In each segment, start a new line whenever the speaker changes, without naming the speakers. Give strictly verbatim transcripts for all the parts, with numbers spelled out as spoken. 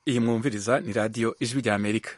iyi mwumviriza ni radiyo ijwi rya amerika.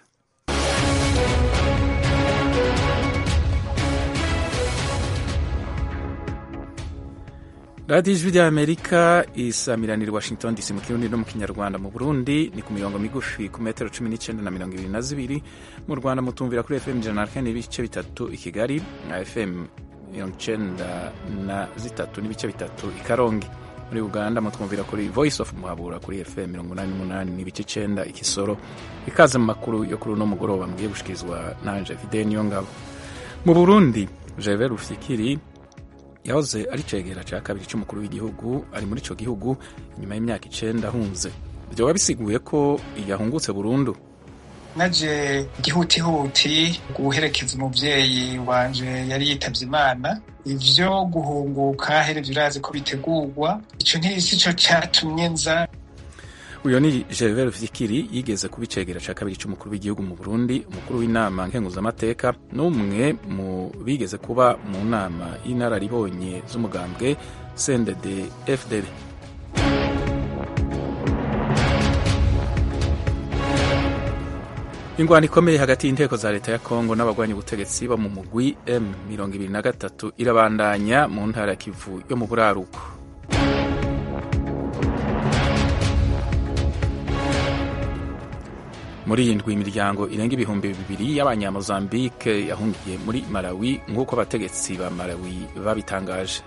radiyo ijwi rya amerika isamiranira washington dc mu kirundi no mu kinyarwanda. mu burundi ni ku mirongo migufi ku metero cumi n'icyenda na mirongo ibiri na zibiri. mu rwanda mutumvira kuri fm ijana na kane n'ibice bitatu i kigali na fm mirongo icyenda na zitatu n'ibice bitatu i karongi. muri uganda mutwumvira kuri voice of muhabura kuri fm mirongo inani n'umunani n'ibice icyenda i kisoro. ikaze mu makuru yo kuri uno mugoroba mbwiye gushikirizwa nanje Fidel Niyongabo. mu burundi Gervais Rufyikiri yahoze ari cegera cya kabiri cy'umukuru w'igihugu ari muri ico gihugu nyuma y'imyaka icenda ahunze. Vyoba bisiguye ko yahungutse burundu?
naje gihutihuti guherekeza umuvyeyi wanje yari yitavye Imana. Ivyo guhunguka herevye urazi ko bitegurwa, ico ntisi co catumye nza.
Uyo ni Gervais Rufyikiri yigeze kuba icegera ca kabiri c'umukuru w'igihugu mu Burundi, umukuru w'inama nkenguzamateka, n'umwe mu bigeze kuba mu nama y'inararibonye z'umugambwe C N D D F D D. Ingwano ikomeye hagati y'inteko za leta ya Kongo n'abagwanya ubutegetsi bo mu mugwi M mirongo ibiri na gatatu irabandanya mu ntara ya Kivu yo mu buraruko. Muri iyi ndwi imiryango irenga ibihumbi bibiri y'abanyamozambique yahungiye muri Malawi nk'uko abategetsi ba Malawi babitangaje.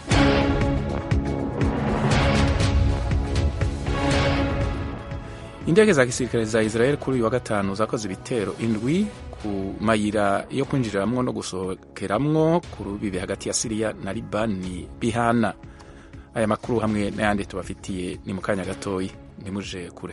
Indege za gisirikare za Israel kuri uyu wa gatanu zakoze ibitero indwi ku mayira yo kwinjiriramwo no gusohokeramwo ku rubibe hagati ya Syria na Libani bihana. Aya makuru hamwe n'ayandi tubafitiye ni mu kanya gatoyi, ntimuje kure.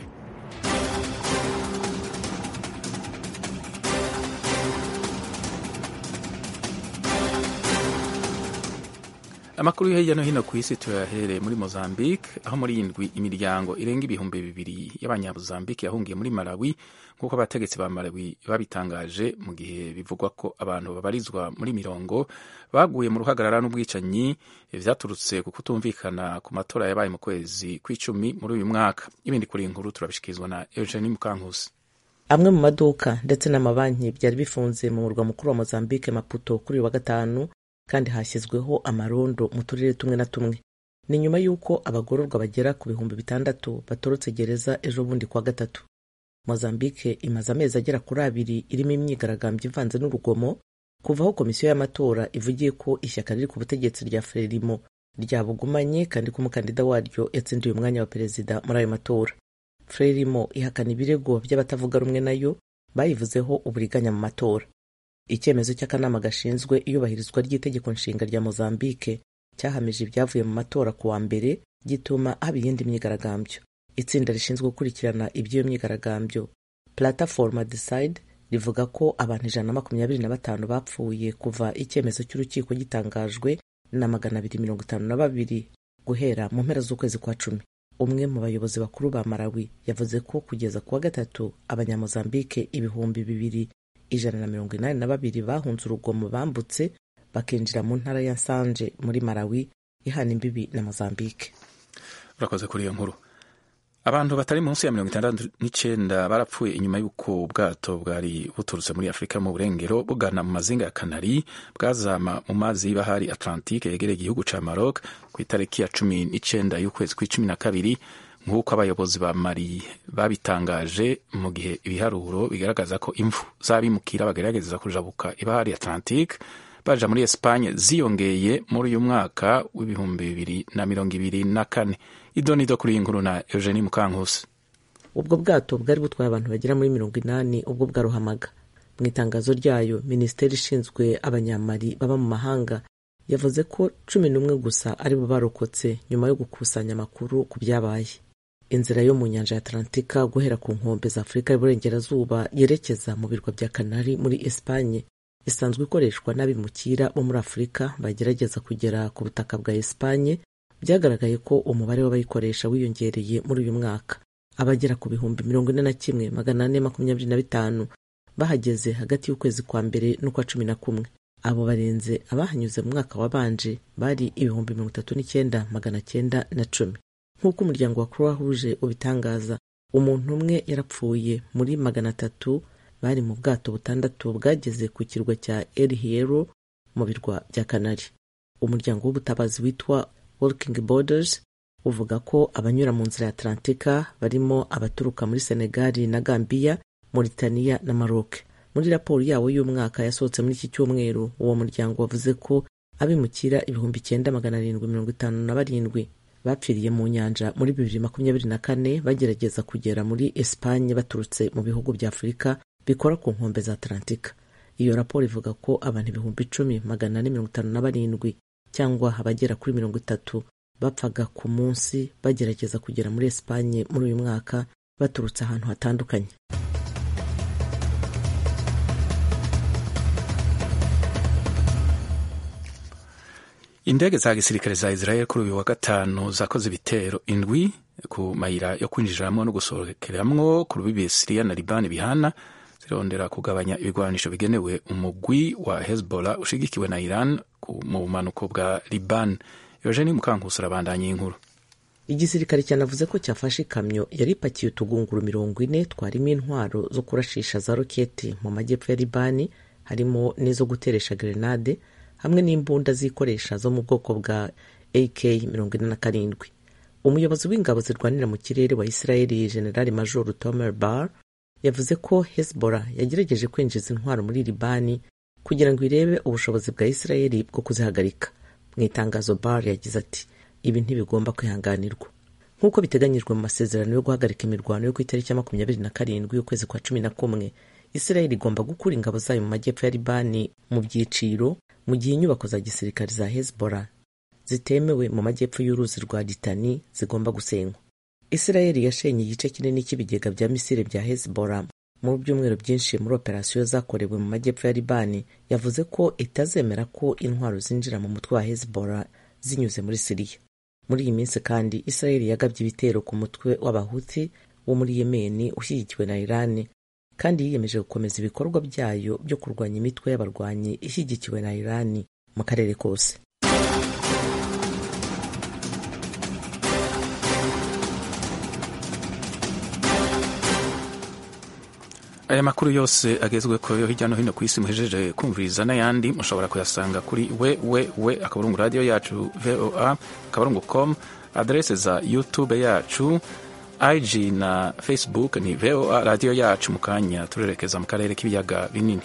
Amakuru yo hirya no hino ku isi tuyahereye muri Mozambique, aho muri indwi imiryango irenga ibihumbi bibiri y'abanyamozambique yahungiye muri Malawi nk'uko abategetsi ba Malawi babitangaje, mu gihe bivugwa ko abantu babarizwa muri mirongo baguye mu ruhagarara n'ubwicanyi vyaturutse ku kutumvikana ku matora yabaye mu kwezi kw'icumi muri uyu mwaka. Ibindi kuri inkuru turabishikirizwa na Eugenie Mukankusi.
Amwe mu maduka ndetse n'amabanki byari bifunze mu murwa mukuru wa Mozambique Maputo kuri uyu wa gatanu, kandi hashyizweho amarondo mu turere tumwe na tumwe. Ni nyuma y'uko abagororwa bagera ku bihumbi bitandatu batorotse gereza ejo bundi kwa gatatu. Mozambique imaze amezi agera kuri abiri irimo imyigaragambyo ivanze n'urugomo kuva aho komisiyo y'amatora ivugiye ko ishyaka riri ku butegetsi rya Frelimo ryabugumanye kandi ko umukandida waryo yatsindiye umwanya wa perezida muri ayo matora. Frelimo ihakana ibirego by'abatavuga rumwe nayo bayivuzeho uburiganya mu matora. Icyemezo cy'akanama gashinzwe iyubahirizwa ry'itegeko nshinga rya Mozambique cyahamije ibyavuye mu matora ku wa mbere gituma haba iyindi myigaragambyo. Itsinda rishinzwe gukurikirana iby'iyo myigaragambyo, Plataforma Decide, rivuga ko abantu ijana na makumyabiri na batanu bapfuye kuva icyemezo cy'urukiko gitangajwe na magana abiri mirongo itanu na babiri guhera mu mpera z'ukwezi kwa cumi. Umwe mu bayobozi bakuru ba Malawi yavuze ko kugeza kuwa gatatu abanyamozambique ibihumbi bibiri ijana na mirongo inani na babiri bahunze urugomo bambutse bakinjira mu ntara ya Nsanje muri Malawi ihana imbibi na Mozambique.
Urakoze kuri iyo nkuru. Abantu batari munsi ya mirongo itandatu n'icenda barapfuye inyuma y'uko ubwato bwari buturutse muri Afrika mu burengero bugana mu mazinga ya Canary bwazama mu mazi y'ibahari Atlantique yegereye igihugu ca Maroc ku itariki ya cumi n'icenda y'ukwezi kw'icumi na kabiri nk'uko abayobozi ba Mali babitangaje, mu gihe ibiharuro bigaragaza ko imfu z'abimukira bagerageza kujabuka ibahari Atlantique baja muri Espagne ziyongeye muri uyu mwaka w'ibihumbi bibiri na mirongo ibiri na kane. Idonido kuri inkuru na Eugenie Mukankusi.
Ubwo bwato bwari butwaye abantu bagera muri mirongo inani ubwo bwarohamaga. Mu itangazo ryayo, Minisiteri ishinzwe abanyamali baba mu mahanga yavuze ko cumi n'umwe gusa ari bo barokotse nyuma yo gukusanya amakuru ku byabaye. Inzira yo mu nyanja ya Atlantika guhera ku nkombe za Afrika y'Uburengerazuba yerekeza mu birwa bya Canary muri Espagne isanzwe ikoreshwa n'abimukira bo muri Afrika bagerageza kugera ku butaka bwa Espagne. Byagaragaye ko umubare w'abayikoresha wiyongereye muri uyu mwaka. Abagera ku bihumbi mirongo ine na kimwe magana ane makumyabiri na bitanu bahageze hagati y'ukwezi kwa mbere n'ukwa cumi na kumwe. Abo barenze abahanyuze mu mwaka wabanje bari ibihumbi mirongo itatu n'icyenda magana cyenda na cumi. Nk'uko umuryango wa Croix Rouge ubitangaza, umuntu umwe yarapfuye muri magana atatu bari mu bwato butandatu bwageze ku kirwa cya El Hierro mu birwa bya Kanari. Umuryango w'ubutabazi witwa Walking Borders uvuga ko abanyura mu nzira ya Atlantika barimo abaturuka muri Senegal na Gambia, Mauritania na Maroc. Muri raporo yawo y'umwaka yasohotse muri iki cyumweru, uwo muryango wavuze ko abimukira ibihumbi icyenda magana arindwi mirongo itanu na barindwi bapfiriye mu nyanja muri bibiri makumyabiri na kane bagerageza kugera muri Espagne baturutse mu bihugu bya Afurika bikora ku nkombe za Atlantika. Iyo raporo ivuga ko abantu ibihumbi icumi magana ane mirongo itanu na barindwi cyangwa abagera kuri mirongo itatu bapfaga ku munsi bagerageza kugera muri Espagne muri uyu mwaka baturutse ahantu hatandukanye.
Indege za gisirikare za Israel kuri uyu wa gatanu zakoze ibitero indwi ku mayira yo kwinjiramwo no gusohokeramwo ku rubibi Syria na Liban bihana zirondera kugabanya ibigwanisho bigenewe umugwi wa Hezbollah ushigikiwe na Iran mu bumanuko bwa Liban. Eugene Mukankusi arabandanya inkuru.
Igisirikare cyanavuze ko cyafashe ikamyo yari ipakiye utugunguru mirongo ine twarimo intwaro zo kurashisha za roketi mu majyepfo ya Libani, harimo n'izo guteresha grenade hamwe n'imbunda zikoresha zo mu bwoko bwa A K mirongo ine na karindwi. Umuyobozi w'ingabo zirwanira mu kirere wa Israeli General Major Tomer Bar yavuze ko Hezbollah yagerageje kwinjiza intwaro muri Libani kugira ngo irebe ubushobozi bwa Israeli bwo kuzihagarika. Mu itangazo Bar yagize ati ibi ntibigomba kwihanganirwa. Nk'uko biteganyijwe mu masezerano yo guhagarika imirwano yo ku itariki ya makumyabiri na karindwi y'ukwezi kwa cumi na kumwe, Israeli igomba gukura ingabo zayo mu majyepfo ya Libani mu byiciro, mu gihe inyubako za gisirikare za Hezbollah zitemewe mu majyepfo y'uruzi rwa Litani zigomba gusenywa. Israeli yashenye igice kinini cy'ibigega bya misile bya Hezbollah mu byumweru byinshi muri operasiyo zakorewe mu majyepfo ya Libani. Yavuze ko itazemera ko intwaro zinjira mu mutwe wa Hezbollah zinyuze muri Syria. Muri iyi minsi kandi Israeli yagabye ibitero ku mutwe w'abahuthi wo muri Yemen ushyigikiwe na Iran, kandi yiyemeje gukomeza ibikorwa byayo byo kurwanya imitwe y'abarwanyi ishyigikiwe na Iran mu karere kose.
Aya makuru yose agezwe ko hirya no hino ku isi muhejeje kumviriza n'ayandi mushobora kuyasanga kuri we we we akaburungu radio yacu voa akaburungu com, adresse za YouTube yacu, I G na Facebook ni voa radio yacu. Mukanya turerekeza mu karere k'ibiyaga binini.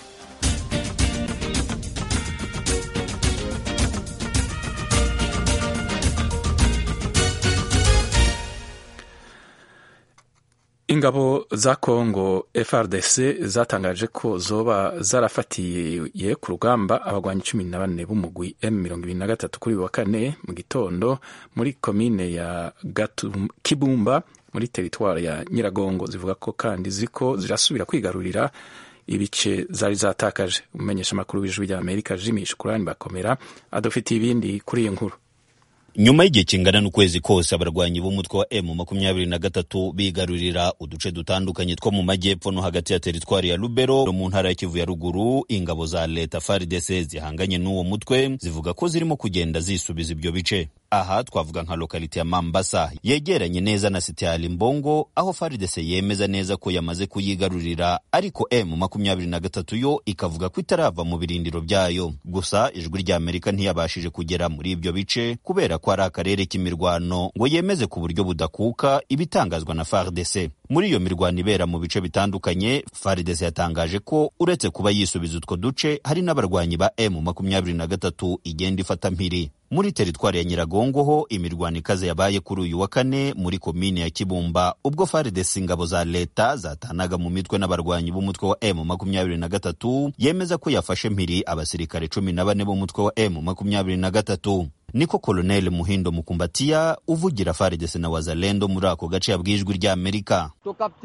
Ingabo za Kongo F R D C zatangaje ko zoba zarafatiye ku rugamba abagwanyi cumi na bane b'umugwi M mirongo ibiri na gatatu kuri wa kane mu gitondo muri komine ya Gatum, Kibumba muri teritwari ya Nyiragongo. Zivuga ko kandi ziko zirasubira kwigarurira ibice zari zatakaje. Umenyesha makuru w'ijwi rya Amerika Jimmy Shukurani Bakomera adufitiye ibindi kuri iyi nkuru.
Nyuma y'igihe kingana n'ukwezi kose abarwanyi b'umutwe wa M makumyabiri na gatatu bigarurira uduce dutandukanye two mu majyepfo no hagati ya teritwari ya Lubero mu ntara ya Kivu ya ruguru, ingabo za leta F A R D C zihanganye n'uwo mutwe zivuga ko zirimo kugenda zisubiza ibyo bice. Aha twavuga nka lokalite ya Mambasa yegeranye neza na site ya Limbongo, aho F A R D C yemeza neza ko yamaze kuyigarurira, ariko M makumyabiri na gatatu yo ikavuga ko itarava mu birindiro byayo. Gusa ijwi rya Amerika ntiyabashije kugera muri ibyo bice kubera ko ari akarere k'imirwano ngo yemeze ku buryo budakuka ibitangazwa na F A R D C. Muri iyo mirwano ibera mu bice bitandukanye, F A R D C yatangaje ko uretse kuba yisubiza utwo duce hari n'abarwanyi ba M makumyabiri na gatatu igenda ifata mpiri. Muri teritwari ya Nyiragongo ho imirwano ikaze yabaye kuri uyu wa kane muri komine ya Kibumba, ubwo F A R D C ingabo za leta zatanaga mu mitwe n'abarwanyi b'umutwe wa M makumyabiri na gatatu yemeza ko yafashe mpiri abasirikare cumi na bane b'umutwe wa M makumyabiri na gatatu. Niko Colonel Muhindo Mukumbatia uvugira F A R D C na Wazalendo muri ako gace yabwijwe rya Amerika.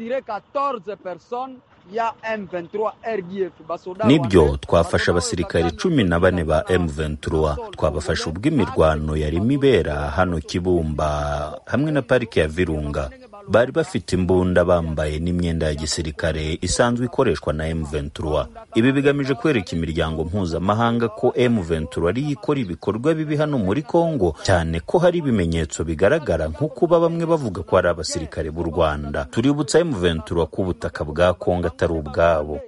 Nibyo twafasha abasirikare cumi na bane ba M vingt-trois, twabafasha ubwo imirwano yari mibera hano Kibumba hamwe na parike ya Virunga. bari bafite imbunda bambaye n'imyenda ya gisirikare isanzwe ikoreshwa na M ventura. Ibi bigamije kwereka imiryango mpuzamahanga ko M ventura ari ikora ibikorwa bibi hano muri Kongo, cyane ko hari ibimenyetso bigaragara nko kuba bamwe bavuga ko ari abasirikare b'u Rwanda. Tuributsa M ventura ko ubutaka bwa Kongo atari ubwabo.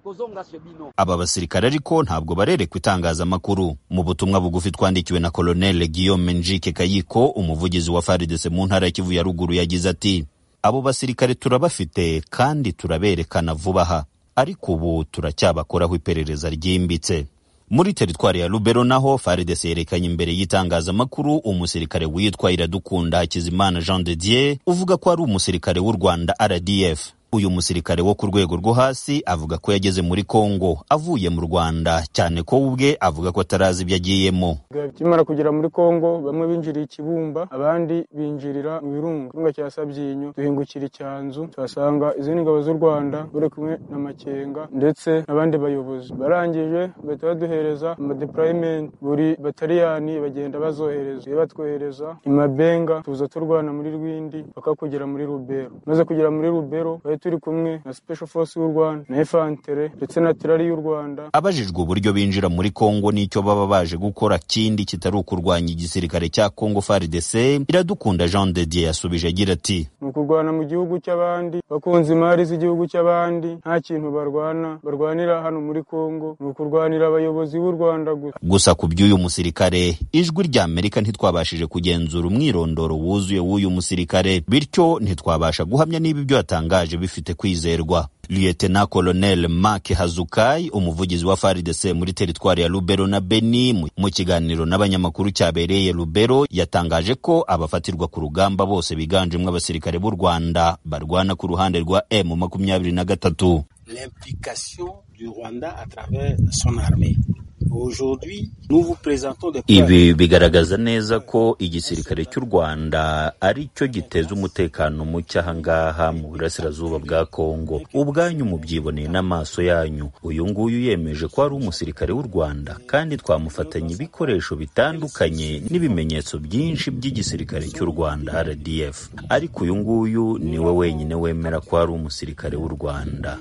Aba basirikare ariko ntabwo barerekwa itangazamakuru. Mu butumwa bugufi twandikiwe na Colonel Guillaume Njike Kayiko, umuvugizi wa F A R D C mu ntara ya Kivu ya ruguru, yagize ati: abo basirikare turabafite kandi turaberekana vuba aha, ariko ubu turacyabakoraho iperereza ryimbitse. Muri teritwari ya Lubero naho F A R D C yerekanye imbere y'itangazamakuru umusirikare witwa Iradukunda Hakizimana Jean de Dieu uvuga ko ari umusirikare w'u Rwanda R D F. Uyu musirikare wo ku rwego rwo hasi avuga ko yageze muri Kongo avuye mu Rwanda, cyane ko ubwe avuga ko atarazi ibyo agiyemo.
Kimara kugera muri Kongo, bamwe binjiriye Kibumba, abandi binjirira mu Birunga. Kirunga cya Sabyinyo duhingukira Icyanzu, tuhasanga izindi ngabo z'u Rwanda bari kumwe na Makenga ndetse n'abandi bayobozi. Barangije bahita baduhereza ama deployment, buri bataliyani bagenda bazohereza. Iyo batwohereza Imabenga tuza turwana muri Rwindi bakakugera muri Rubero. Maze kugera muri Rubero turi kumwe na Special Force y'u Rwanda na Infantere ndetse na Tirari y'u Rwanda. Abajijwe uburyo binjira muri Kongo n'icyo baba baje gukora kindi kitari ukurwanya igisirikare cya Kongo F A R D C, Iradukunda Jean de Dieu yasubije agira ati: ni ukurwana mu gihugu cy'abandi, bakunze imari z'igihugu cy'abandi, nta kintu barwana barwanira hano muri Kongo, ni ukurwanira abayobozi b'u Rwanda gusa. Gusa ku by'uyu musirikare, ijwi rya Amerika ntitwabashije kugenzura umwirondoro wuzuye w'uyu musirikare, bityo ntitwabasha guhamya niba ibyo yatangaje bifite kwizerwa. Lieutenant Colonel Mark Hazukai, umuvugizi wa F A R D C muri teritwari ya Lubero na Beni, mu kiganiro n'abanyamakuru cyabereye Lubero, yatangaje ko abafatirwa ku rugamba bose biganjemo abasirikare b'u Rwanda barwana ku ruhande rwa M makumyabiri na gatatu.
L'implication du Rwanda à travers son armée.
Ibi bigaragaza neza ko igisirikare cy'u Rwanda ari cyo giteza umutekano muke aha ngaha mu burasirazuba bwa Kongo. Ubwanyu mubyiboneye n'amaso yanyu. Uyu nguyu yemeje ko ari umusirikare w'u Rwanda, kandi twamufatanya ibikoresho bitandukanye n'ibimenyetso byinshi by'igisirikare cy'u Rwanda R D F. Ariko uyu nguyu niwe wenyine wemera ko ari umusirikare w'u Rwanda.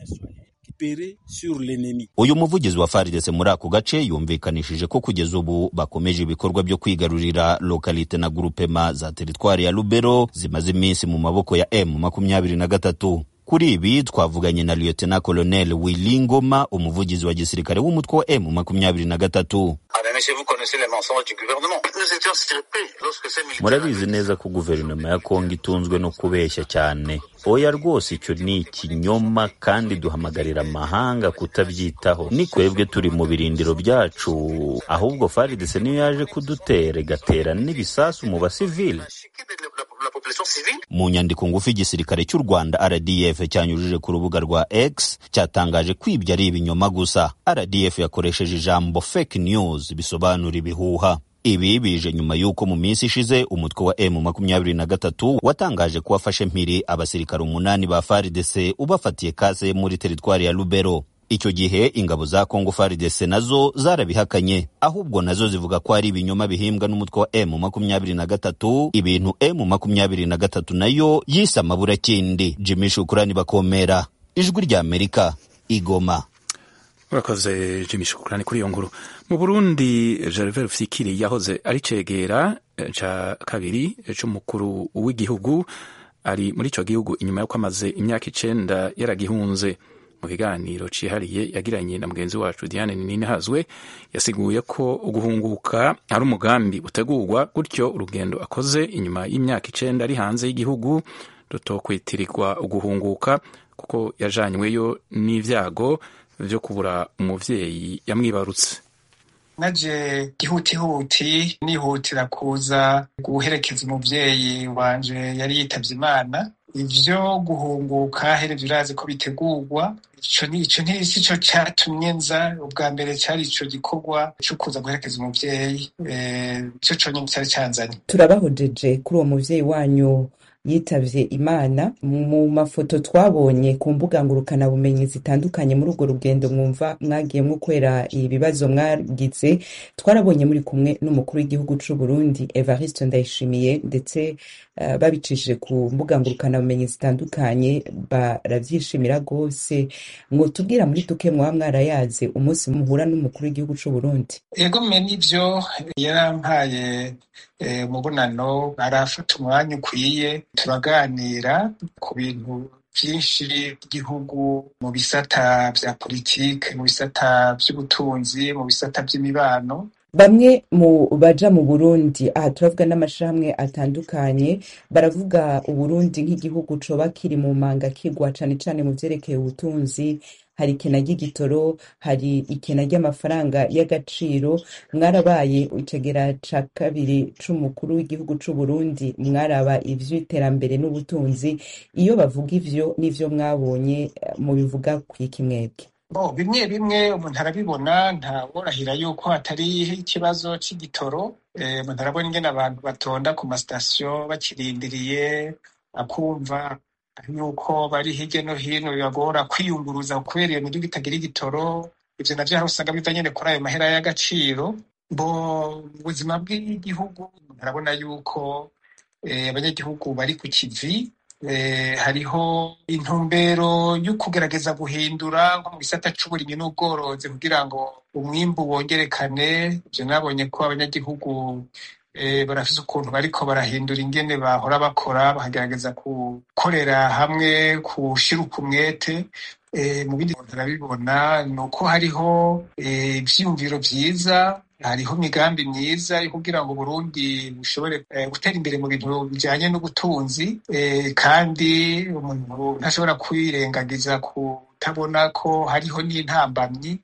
Uyu muvugizi wa F A R D C muri ako gace yumvikanishije ko kugeza ubu bakomeje ibikorwa byo kwigarurira lokalite na groupema za teritwari ya Lubero zimaze iminsi mu maboko ya M makumyabiri na gatatu. Kuri ibi twavuganye na Lieutenant Colonel Willy Ngoma, umuvugizi wa gisirikare w'umutwe wa M makumyabiri na gatatu. Murabizi neza ko guverinoma ya Kongo itunzwe no kubeshya cyane. Oya rwose, icyo ni ikinyoma kandi duhamagarira amahanga kutabyitaho. Ni kwebwe turi mu birindiro byacu, ahubwo F A R D C niyo yaje kudutera igatera n'ibisasu mu basivile. Mu nyandiko ngufi igisirikare cy'u Rwanda R D F cyanyujije ku rubuga rwa X cyatangaje ko ibyo ari ibinyoma gusa. R D F yakoresheje ijambo fake news bisobanura ibihuha. Ibi bije nyuma y'uko mu minsi ishize umutwe wa M makumyabiri na gatatu watangaje ko wafashe mpiri abasirikare umunani ba F A R D C ubafatiye kase muri teritwari ya Lubero. Icyo gihe ingabo za Kongo F A R D C nazo zarabihakanye, ahubwo nazo zivuga ko ari ibinyoma bihimbwa n'umutwe wa M makumyabiri na gatatu, ibintu M makumyabiri na gatatu nayo yise amabura kindi. Jimmy Shukrani Bakomera, Ijwi rya Amerika, Igoma.
Urakoze Jimmy Shukrani kuri iyo nkuru. Mu Burundi, Gervais Rufyikiri yahoze ari cegera ca kabiri c'umukuru w'igihugu, ari muri ico gihugu inyuma yo kwamaze imyaka icenda yaragihunze. Mu kiganiro cihariye yagiranye na mugenzi wacu Diane Ninihazwe, yasiguye ko uguhunguka ari umugambi utegurwa, gutyo urugendo akoze inyuma y'imyaka icenda ari hanze y'igihugu rutokwitirirwa uguhunguka, kuko yajanyweyo n'ivyago vyo kubura umuvyeyi yamwibarutse.
Naje gihutihuti nihutira kuza guherekeza umuvyeyi wanje yari yitavye Imana. Ivyo guhunguka here birazi ko bitegurwa, ico ni ico ntisi cyo cyatumye nza. Ubwa mbere cyari ico gikorwa cyo kuza guherekeza umuvyeyi, eh cyo cyo nyine cyari cyanzanye.
Turabahojeje kuri uwo muvyeyi wanyu yitavye Imana. Mu mafoto twabonye ku mbuga ngurukana bumenyi zitandukanye muri urwo rugendo mwumva mwagiyemwo kwera ibibazo mwagize, twarabonye muri kumwe n'umukuru w'igihugu c'u Burundi Evariste Ndayishimiye, ndetse uh, babicishije ku mbuga ngurukana bumenyi zitandukanye baravyishimira gose. Ngo tubwira muri duke mwaba mwarayaze umunsi muhura n'umukuru w'igihugu c'u Burundi?
Ego me nivyo yarampaye umubonano, arafata umwanya ukwiye, turaganira ku bintu vyinshi by'igihugu, mu bisata vya politike, mu bisata vy'ubutunzi, mu bisata vy'imibano.
Bamwe mu baja mu Burundi, aha turavuga n'amashirahamwe atandukanye, baravuga Uburundi nk'igihugu coba kiri mu manga kigwa cane cane mu vyerekeye ubutunzi. Hari ikena ry'igitoro, hari ikena ry'amafaranga y'agaciro. Mwarabaye icegera ca kabiri c'umukuru w'igihugu c'u Burundi, mwaraba ivy'iterambere n'ubutunzi. Iyo bavuga ivyo n'ivyo mwabonye, mu bivuga kwiki mwebwe?
Bo bimwe bimwe umuntu arabibona, nta worahira yuko hatari ikibazo c'igitoro. Umuntu arabona ingene abantu batonda ku masitasiyo bakirindiriye, akumva yuko bari hirya no hino bibagora kwiyunguruza kubera iyo miduga itagira igitoro. Ivyo navyo hari usanga biva nyene kuri ayo mahera y'agaciro. Bo mu buzima bw'igihugu arabona yuko abanyagihugu bari ku kivi. Hariho intumbero yo kugerageza guhindura nko mu gisata c'uburimyi n'ubworozi kugira ngo umwimbu wongerekane. Ivyo nabonye ko abanyagihugu barafise ukuntu bariko barahindura ingene bahora bakora, bakagerageza gukorera hamwe, gushira umwete. Mu bindi bintu turabibona nuko hariho ivyiyumviro vyiza, hariho imigambi myiza yo kugira ngo Burundi bushobore gutera imbere mu bintu bijanye n'ubutunzi, kandi umuntu ntashobora kwirengagiza kutabona ko hariho n'intambamyi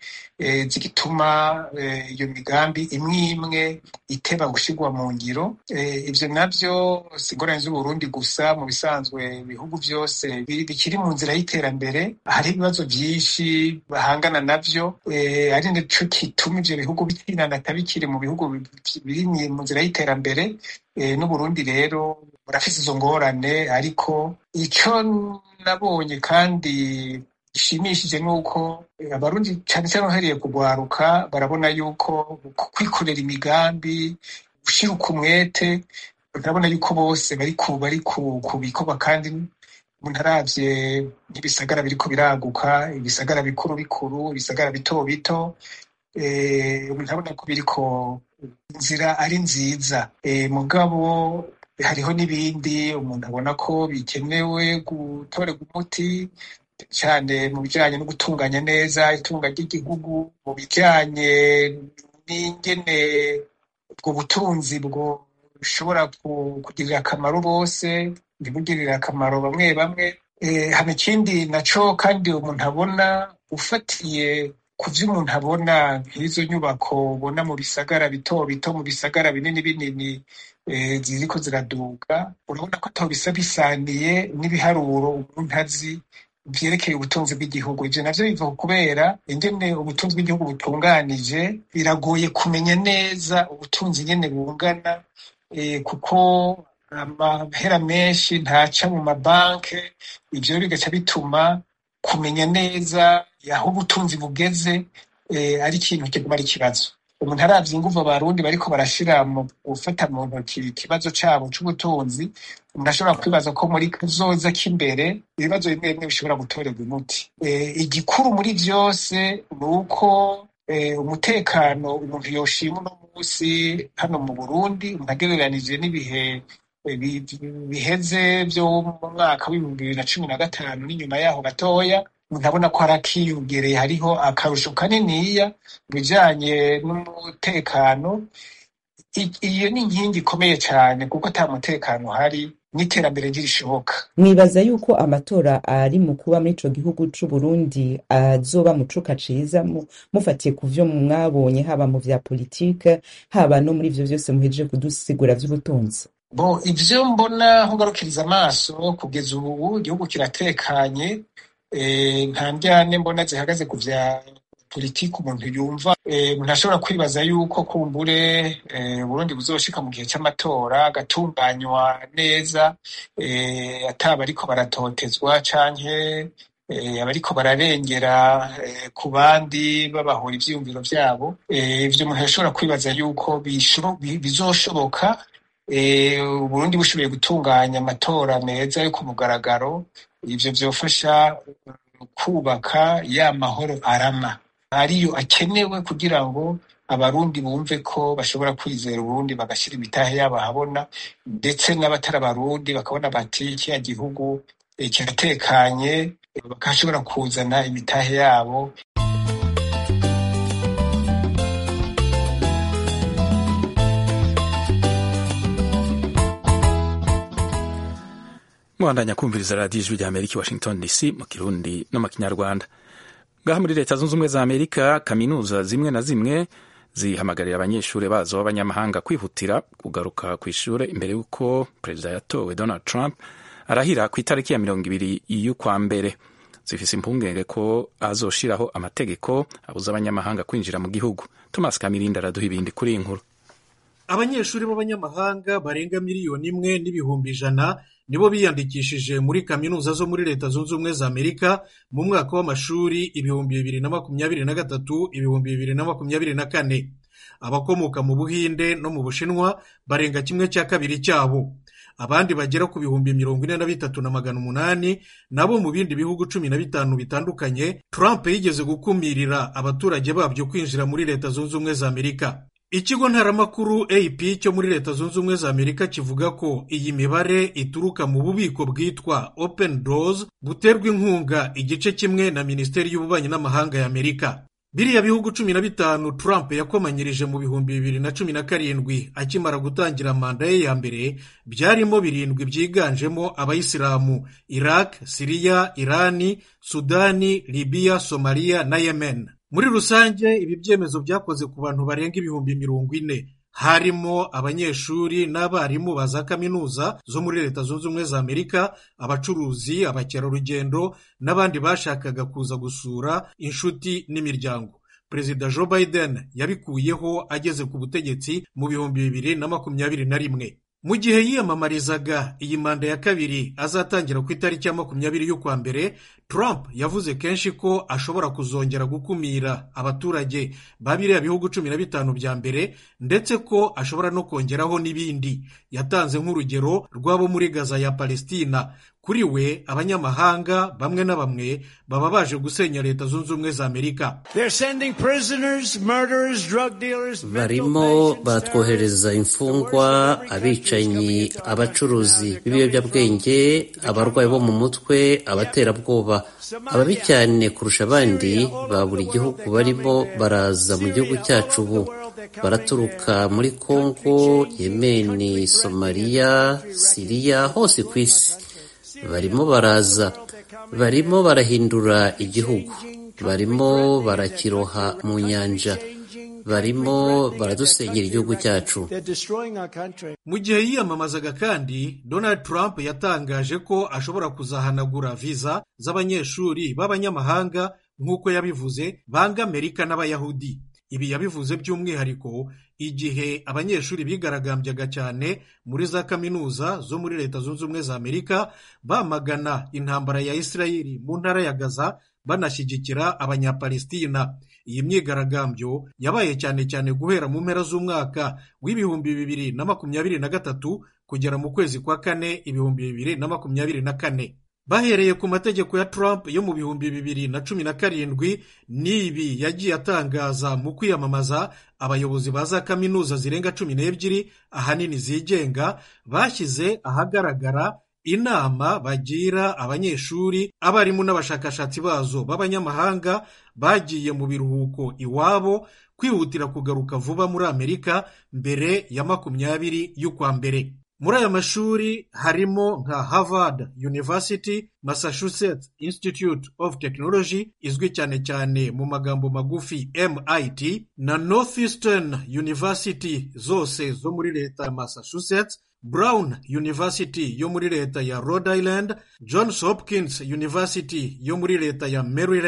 zigituma iyo migambi imwe imwe iteba gushirwa mu ngiro. Ivyo navyo si ingorane z'Uburundi gusa, mu bisanzwe ibihugu vyose bikiri mu nzira y'iterambere hari ibibazo vyinshi bahangana navyo, ari naco gituma ivyo bihugu bitinanata bikiri mu bihugu biri mu nzira y'iterambere. N'Uburundi rero burafise izo ngorane, ariko ico nabonye kandi gishimishije nuko abarundi cane cane uhereye kugwaruka barabona yuko kwikorera imigambi, gushira umwete, urabona yuko bose bari ku bari ku bikorwa. kandi umuntu aravye nk'ibisagara biriko biraguka, ibisagara bikuru bikuru, ibisagara bito bito, umuntu abona ko biriko inzira ari nziza. Mugabo hariho n'ibindi umuntu abona ko bikenewe gutorerwa umuti, cyane mu bijanye no gutunganya neza itunga ry'igihugu, mu bijanye n'ingene ubwo butunzi bwo bushobora kugirira akamaro bose, ntibugirire akamaro bamwe bamwe. Hano ikindi naco kandi umuntu abona, ufatiye ku vyo umuntu abona nk'izo nyubako ubona mu bisagara bito bito, mu bisagara binini binini ziriko ziraduga, urabona ko ataho bisa bisaniye n'ibiharuro umuntu azi vyerekeye ubutunzi bw'igihugu. Ivyo navyo biva kubera ingene ubutunzi bw'igihugu butunganije. Biragoye kumenya neza ubutunzi ingene bungana, kuko amahera menshi ntaca mu mabanke. Ivyo bigaca bituma kumenya neza aho ubutunzi bugeze ari ikintu kiguma ari ikibazo. Umuntu aravye inguvu abarundi bariko barashira mu gufata mu ntoki ikibazo cabo c'ubutunzi, umuntu ashobora kwibaza ko muri kazoza k'imbere ibibazo bimwe bimwe bishobora gutorerwa umuti. Igikuru muri vyose ni uko umutekano umuntu yoshima uno musi hano mu Burundi, umuntu agereranije n'ibihe biheze vyo mu mwaka w'ibihumbi bibiri na cumi na gatanu n'inyuma yaho gatoya, umuntu abona ko harakiyongereye, hariho akarusho kaniniya mu bijanye n'umutekano. Iyo ni inkingi ikomeye cyane, kuko ata mutekano uhari n'iterambere ntirishoboka.
Mwibaza yuko amatora ari mu kuba muri ico gihugu c'u Burundi azoba mu cuka ciza, mufatiye ku vyo mwabonye haba mu vya politike haba no muri ivyo vyose muhejeje kudusigura vy'ubutunzi?
Bo ivyo mbona nkugarukiriza amaso kugeza ubu igihugu kiratekanye. Nta njyane mbona zihagaze ku vya politiki umuntu yumva umuntu ashobora kwibaza yuko kumbure Burundi buzoshika mu gihe cy'amatora agatunganywa neza ataba ariko baratotezwa canke abariko bararengera ku bandi babahora ivyiyumviro vyabo. Ivyo umuntu ashobora kwibaza yuko bizoshoboka Burundi bushoboye gutunganya amatora meza yo ku mugaragaro. Ivyo vyofasha kubaka ya mahoro arama ariyo akenewe kugira ngo abarundi bumve ko bashobora kwizera Uburundi bagashira imitahe yabo habona, ndetse n'abatari abarundi bakabona bati kiya gihugu kiratekanye, bakashobora kuzana imitahe yabo.
Mwandanya kumviriza radiyo ijwi rya Amerika Washington D C mu Kirundi no mu Kinyarwanda. Ngaha muri Leta Zunze Ubumwe za Amerika, kaminuza zimwe na zimwe zihamagarira abanyeshuri bazo b'abanyamahanga kwihutira kugaruka ku ishure imbere y'uko perezida yatowe Donald Trump arahira ku itariki ya mirongo ibiri y'ukwa mbere. Zifise impungenge ko azoshiraho amategeko abuza abanyamahanga kwinjira mu gihugu. Thomas Kamirinda araduha ibindi kuri iyi nkuru.
Abanyeshuri b'abanyamahanga barenga miliyoni imwe n'ibihumbi ijana nibo biyandikishije muri kaminuza zo muri Leta Zunze Ubumwe za Amerika mu mwaka w'amashuri ibihumbi bibiri na makumyabiri na gatatu ibihumbi bibiri na makumyabiri na kane. Abakomoka mu Buhinde no mu Bushinwa barenga kimwe cya kabiri cyabo. Abandi bagera ku bihumbi mirongo ine na bitatu na magana umunani nabo mu bindi bihugu cumi na bitanu bitandukanye Trump yigeze gukumirira abaturage babyo kwinjira muri Leta Zunze Ubumwe za Amerika. Ikigo ntaramakuru A P cyo muri Leta Zunze Ubumwe za Amerika kivuga ko iyi mibare ituruka mu bubiko bwitwa Open Doors buterwa inkunga igice kimwe na Minisiteri y'Ububanyi n'Amahanga ya Amerika. Biriya bihugu cumi na bitanu Trump yakomanyirije mu bihumbi bibiri na cumi na karindwi akimara gutangira manda ye ya mbere byarimo birindwi byiganjemo abayisilamu: Iraq, Syria, Irani, Sudani, Libya, Somalia na Yemen. Muri rusange ibi byemezo byakoze ku bantu barenga ibihumbi mirongo ine, harimo abanyeshuri n'abarimu ba za kaminuza zo muri Leta Zunze Ubumwe za Amerika, abacuruzi, abakerarugendo n'abandi bashakaga kuza gusura inshuti n'imiryango. Perezida Joe Biden yabikuyeho ageze ku butegetsi mu bihumbi bibiri na makumyabiri na rimwe. Mu gihe yiyamamarizaga iyi manda ya kabiri azatangira ku itariki ya makumyabiri y'ukwa mbere, Trump yavuze kenshi ko ashobora kuzongera gukumira abaturage ba biriya bihugu cumi na bitanu bya mbere, ndetse ko ashobora no kongeraho n'ibindi. Yatanze nk'urugero rw'abo muri Gaza ya Palestina. Kuri we abanyamahanga bamwe na bamwe baba baje gusenya Leta Zunze Ubumwe za Amerika.
Barimo batwohereza imfungwa, abicanyi, abacuruzi b'ibiyobyabwenge, abarwayi bo mu mutwe, abaterabwoba. Ababi cyane kurusha abandi ba buri gihugu barimo baraza mu gihugu cyacu ubu. Baraturuka muri Kongo, Yemeni, Somalia, Syria, hose ku isi. Barimo baraza, barimo barahindura igihugu, barimo barakiroha mu nyanja, barimo baradusenyera igihugu cyacu.
Mu gihe yiyamamazaga kandi, Donald Trump yatangaje ko ashobora kuzahanagura viza z'abanyeshuri b'abanyamahanga nk'uko yabivuze banga Amerika n'Abayahudi. Ibi yabivuze by'umwihariko igihe abanyeshuri bigaragambyaga cyane muri za kaminuza zo muri Leta Zunze Ubumwe za Amerika bamagana intambara ya Isirayeli mu ntara ya Gaza, banashyigikira abanyapalestina. Iyi myigaragambyo yabaye cyane cyane guhera mu mpera z'umwaka w'ibihumbi bibiri na makumyabiri na gatatu kugera mu kwezi kwa kane ibihumbi bibiri na makumyabiri na kane. Bahereye ku mategeko ya Trump yo mu bihumbi bibiri na cumi na karindwi, n'ibi yagiye atangaza mu kwiyamamaza, abayobozi ba za kaminuza zirenga cumi n'ebyiri ahanini zigenga bashyize ahagaragara inama bagira abanyeshuri, abarimu n'abashakashatsi bazo b'abanyamahanga bagiye mu biruhuko iwabo kwihutira kugaruka vuba muri Amerika mbere ya makumyabiri y'ukwa mbere. Muri aya mashuri harimo nka Harvard University, Massachusetts Institute of Technology izwi cyane cyane mu magambo magufi M I T, na Northeastern University zose zo muri leta ya Massachusetts, Brown University yo muri leta ya Rhode Island, Johns Hopkins University yo muri leta ya Maryland,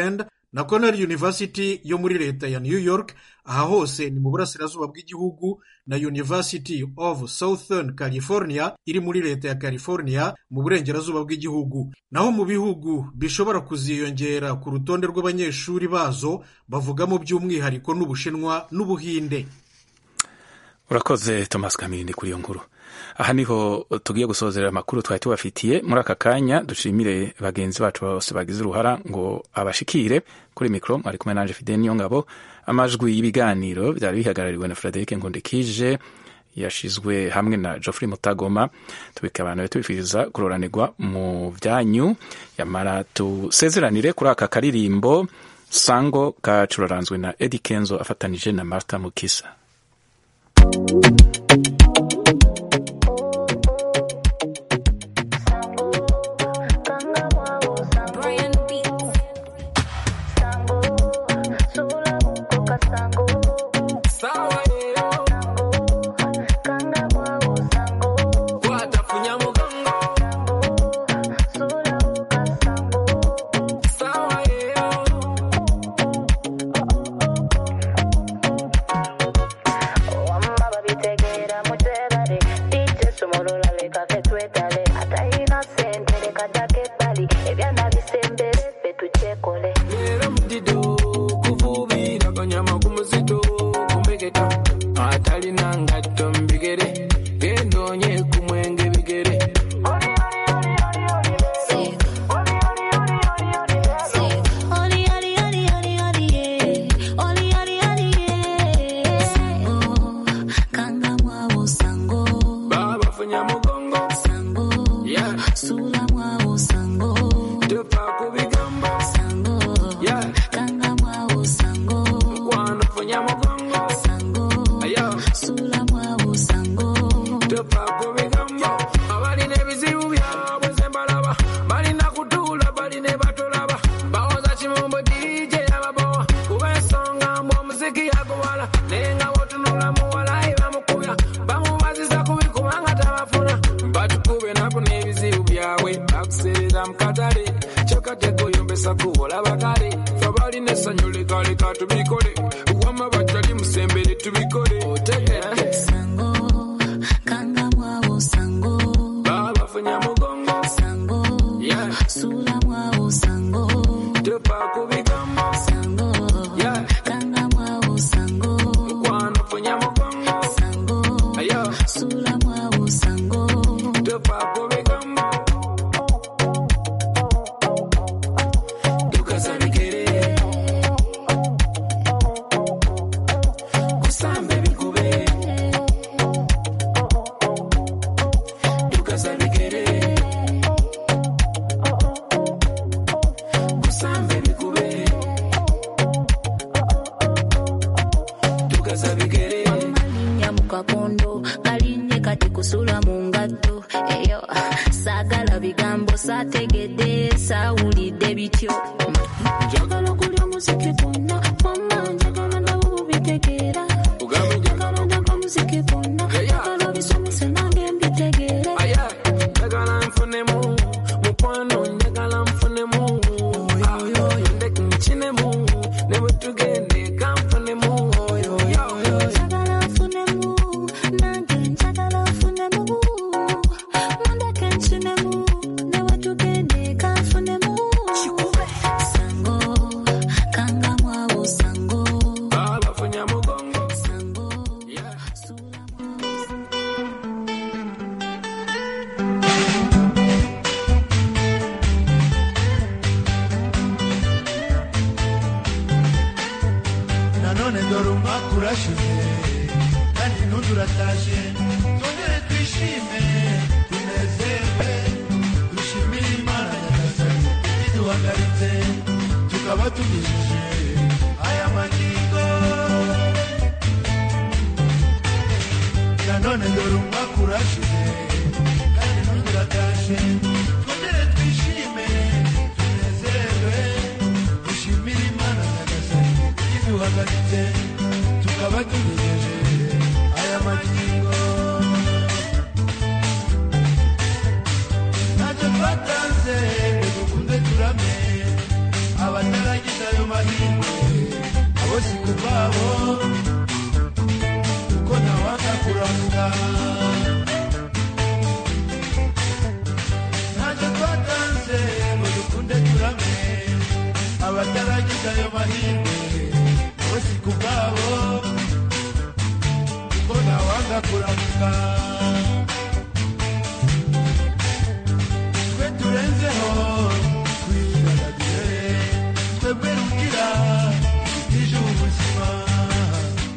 na Cornell University yo muri leta ya New York, aha hose ni mu burasirazuba bw'igihugu, na University of Southern California iri muri leta ya California mu burengerazuba bw'igihugu. Naho mu bihugu bishobora kuziyongera ku rutonde rw'abanyeshuri bazo bavugamo by'umwihariko n'Ubushinwa n'Ubuhinde.
Urakoze Thomas Kamirindi kuri iyo nkuru. Aha niho tugiye gusozera amakuru twari tubafitiye muri aka kanya. Dushimire bagenzi bacu bose bagize uruhara ngo abashikire. Kuri mikro ari kumwe nanje Fidel Niyongabo. Amajwi y'ibiganiro byari bihagarariwe na Frederic Nkundikije, yashizwe hamwe na Geoffrey Mutagoma. Tubika abantu tubifiriza kuroranirwa mu byanyu. Yamara tusezeranire kuri aka karirimbo Sango kacuraranzwe na Eddie Kenzo afatanije na Martha Mukisa.
Abataragize ayo kuramuka ntacyo twatanze ngo dukunde turame abataragize ayo mahirwe bose ku bwabo kuko ntawanga kuramuka